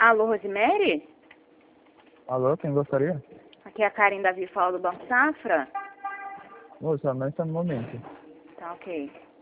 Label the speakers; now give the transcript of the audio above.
Speaker 1: Alô, Rosemary?
Speaker 2: Alô, quem gostaria?
Speaker 1: Aqui é a Karen Davi, fala do Banco Safra.
Speaker 2: Moça, não está no momento.
Speaker 1: Tá, ok.